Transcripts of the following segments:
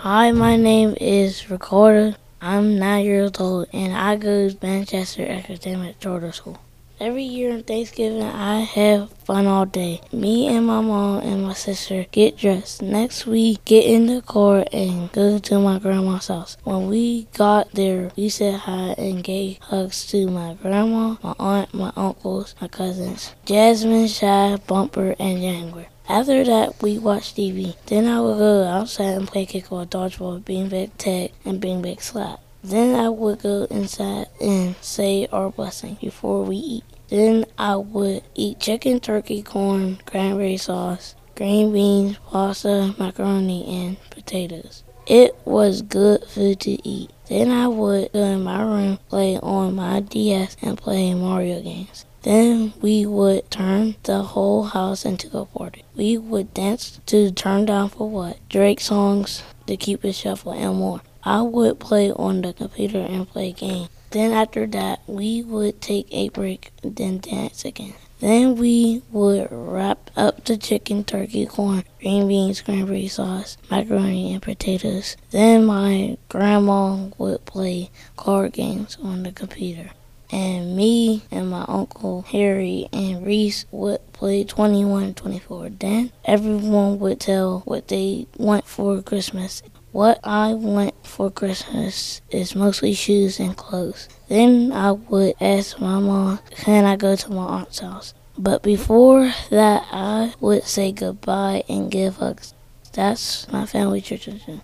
Hi, my name is Ricardo. I'm 9 years old and I go to Manchester Academic Charter School. Every year on Thanksgiving, I have fun all day. Me and my mom and my sister get dressed. Next, we get in the car and go to my grandma's house. When we got there, we said hi and gave hugs to my grandma, my aunt, my uncles, my cousins, Jasmine, Shy, Bumper, and Jangler. After that, we watched TV. Then I would go outside and play kickball, dodgeball, beanbag tag, and beanbag slide. Then I would go inside and say our blessing before we eat. Then I would eat chicken, turkey, corn, cranberry sauce, green beans, pasta, macaroni, and potatoes. It was good food to eat. Then I would go in my room, play on my DS, and play Mario games. Then we would turn the whole house into a party. We would dance to Turn Down for What, Drake songs, The Cupid Shuffle, and more. I would play on the computer and play games. Then after that, we would take a break and then dance again. Then we would wrap up the chicken, turkey, corn, green beans, cranberry sauce, macaroni, and potatoes. Then my grandma would play card games on the computer. And me and my uncle Harry and Reese would play 21-24. Then everyone would tell what they want for Christmas. What I want for Christmas is mostly shoes and clothes. Then I would ask my mom, can I go to my aunt's house? But before that, I would say goodbye and give hugs. That's my family tradition.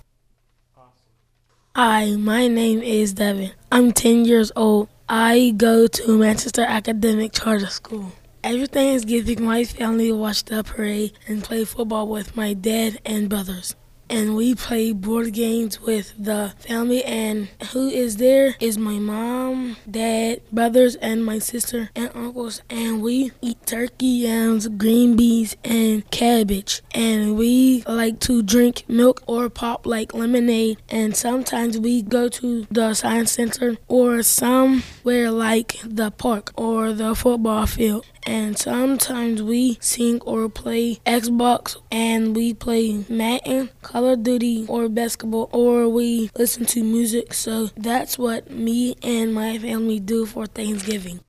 Hi, my name is Devin. I'm 10 years old. I go to Manchester Academic Charter School. Every Thanksgiving, my family watch the parade and play football with my dad and brothers. And we play board games with the family, and who is there is my mom, dad, brothers, and my sister and uncles. And we eat turkey, yams, green beans, and cabbage. And we like to drink milk or pop like lemonade. And sometimes we go to the science center or somewhere like the park or the football field. And sometimes we sing or play Xbox, and we play Madden, Call of Duty, or basketball, or we listen to music. So that's what me and my family do for Thanksgiving.